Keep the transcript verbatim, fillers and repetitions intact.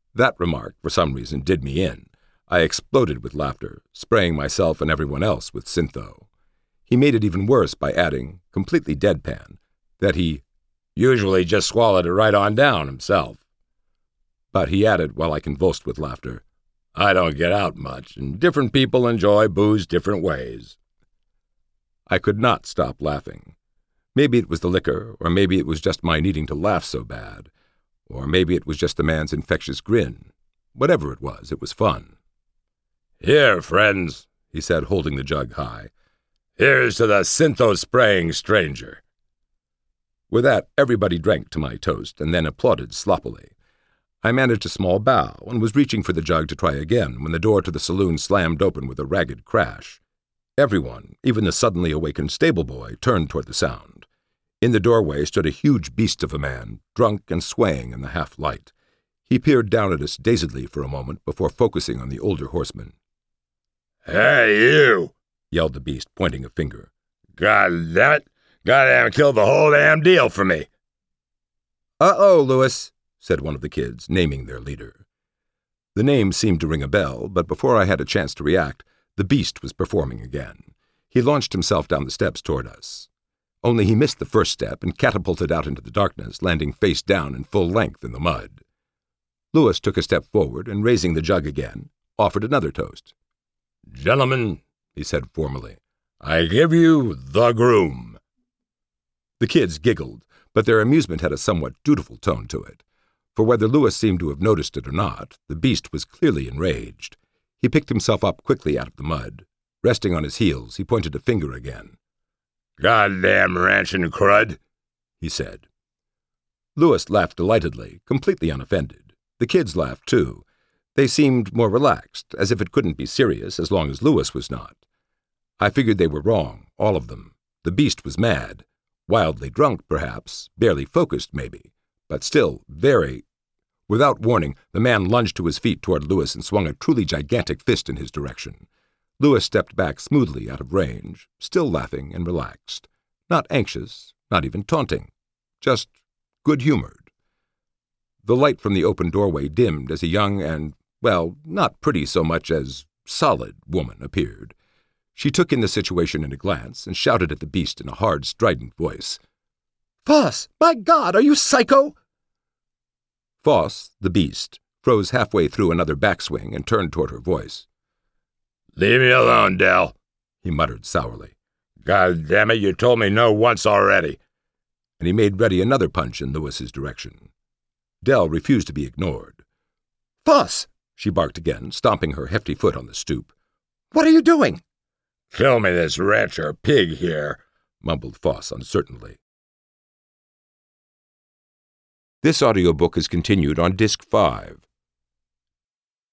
That remark, for some reason, did me in. I exploded with laughter, spraying myself and everyone else with Syntho. He made it even worse by adding, completely deadpan, that he usually just swallowed it right on down himself. But he added, while I convulsed with laughter, I don't get out much, and different people enjoy booze different ways. I could not stop laughing. Maybe it was the liquor, or maybe it was just my needing to laugh so bad, or maybe it was just the man's infectious grin. Whatever it was, it was fun. Here, friends, he said, holding the jug high. Here's to the Syntho-spraying stranger. With that, everybody drank to my toast and then applauded sloppily. I managed a small bow and was reaching for the jug to try again when the door to the saloon slammed open with a ragged crash. Everyone, even the suddenly awakened stable boy, turned toward the sound. In the doorway stood a huge beast of a man, drunk and swaying in the half-light. He peered down at us dazedly for a moment before focusing on the older horseman. Hey, you! Yelled the beast, pointing a finger. God damn it! Goddamn killed the whole damn deal for me! Uh-oh, Lewis, said one of the kids, naming their leader. The name seemed to ring a bell, but before I had a chance to react, the beast was performing again. He launched himself down the steps toward us. Only he missed the first step and catapulted out into the darkness, landing face down and full length in the mud. Lewis took a step forward and, raising the jug again, offered another toast. Gentlemen, he said formally, I give you the groom. The kids giggled, but their amusement had a somewhat dutiful tone to it. For whether Lewis seemed to have noticed it or not, the beast was clearly enraged. He picked himself up quickly out of the mud. Resting on his heels, he pointed a finger again. Goddamn ranchin' crud, he said. Lewis laughed delightedly, completely unoffended. The kids laughed, too. They seemed more relaxed, as if it couldn't be serious as long as Lewis was not. I figured they were wrong, all of them. The beast was mad. Wildly drunk, perhaps, barely focused, maybe, but still very... Without warning, the man lunged to his feet toward Lewis and swung a truly gigantic fist in his direction. Lewis stepped back smoothly out of range, still laughing and relaxed. Not anxious, not even taunting, just good-humored. The light from the open doorway dimmed as a young and, well, not pretty so much as solid woman appeared. She took in the situation in a glance and shouted at the beast in a hard, strident voice. Foss, my God, are you psycho? Foss, the beast, froze halfway through another backswing and turned toward her voice. Leave me alone, Dell, he muttered sourly. God damn it, you told me no once already. And he made ready another punch in Lewis's direction. Dell refused to be ignored. Foss, she barked again, stomping her hefty foot on the stoop. What are you doing? Kill me this rancher pig here, mumbled Foss uncertainly. This audiobook is continued on Disc five.